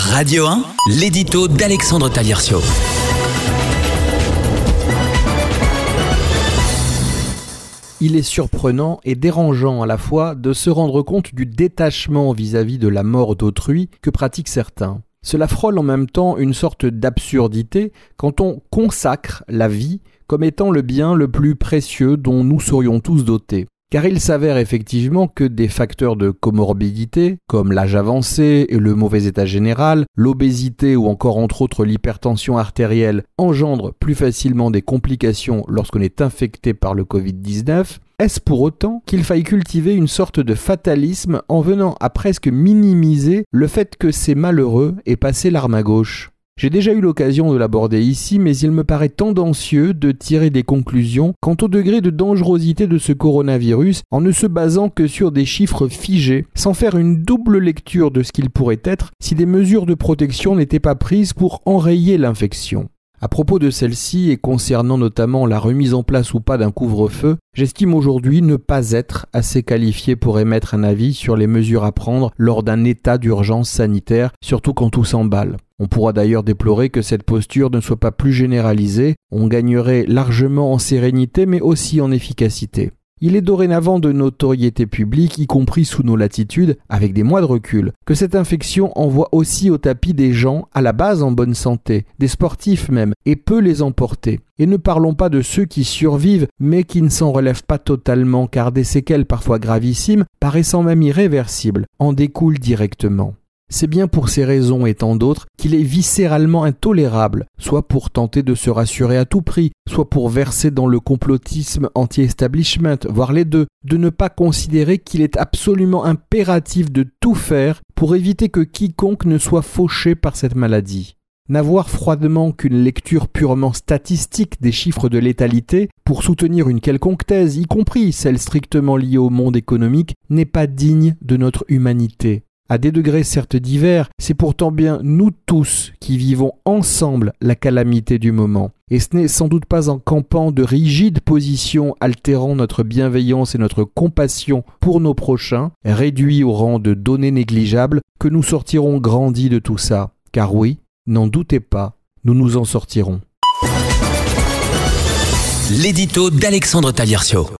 Radio 1, l'édito d'Alexandre Taliercio. Il est surprenant et dérangeant à la fois de se rendre compte du détachement vis-à-vis de la mort d'autrui que pratiquent certains. Cela frôle en même temps une sorte d'absurdité quand on consacre la vie comme étant le bien le plus précieux dont nous serions tous dotés. Car il s'avère effectivement que des facteurs de comorbidité, comme l'âge avancé et le mauvais état général, l'obésité ou encore entre autres l'hypertension artérielle, engendrent plus facilement des complications lorsqu'on est infecté par le Covid-19. Est-ce pour autant qu'il faille cultiver une sorte de fatalisme en venant à presque minimiser le fait que ces malheureux aient passé l'arme à gauche ? J'ai déjà eu l'occasion de l'aborder ici, mais il me paraît tendancieux de tirer des conclusions quant au degré de dangerosité de ce coronavirus en ne se basant que sur des chiffres figés, sans faire une double lecture de ce qu'il pourrait être si des mesures de protection n'étaient pas prises pour enrayer l'infection. À propos de celle-ci et concernant notamment la remise en place ou pas d'un couvre-feu, j'estime aujourd'hui ne pas être assez qualifié pour émettre un avis sur les mesures à prendre lors d'un état d'urgence sanitaire, surtout quand tout s'emballe. On pourra d'ailleurs déplorer que cette posture ne soit pas plus généralisée, on gagnerait largement en sérénité mais aussi en efficacité. Il est dorénavant de notoriété publique, y compris sous nos latitudes, avec des mois de recul, que cette infection envoie aussi au tapis des gens à la base en bonne santé, des sportifs même, et peut les emporter. Et ne parlons pas de ceux qui survivent, mais qui ne s'en relèvent pas totalement, car des séquelles parfois gravissimes, paraissant même irréversibles, en découlent directement. C'est bien pour ces raisons et tant d'autres qu'il est viscéralement intolérable, soit pour tenter de se rassurer à tout prix, soit pour verser dans le complotisme anti-establishment, voire les deux, de ne pas considérer qu'il est absolument impératif de tout faire pour éviter que quiconque ne soit fauché par cette maladie. N'avoir froidement qu'une lecture purement statistique des chiffres de létalité pour soutenir une quelconque thèse, y compris celle strictement liée au monde économique, n'est pas digne de notre humanité. À des degrés certes divers, c'est pourtant bien nous tous qui vivons ensemble la calamité du moment. Et ce n'est sans doute pas en campant de rigides positions altérant notre bienveillance et notre compassion pour nos prochains, réduits au rang de données négligeables, que nous sortirons grandis de tout ça. Car oui, n'en doutez pas, nous nous en sortirons. L'édito d'Alexandre Taliercio.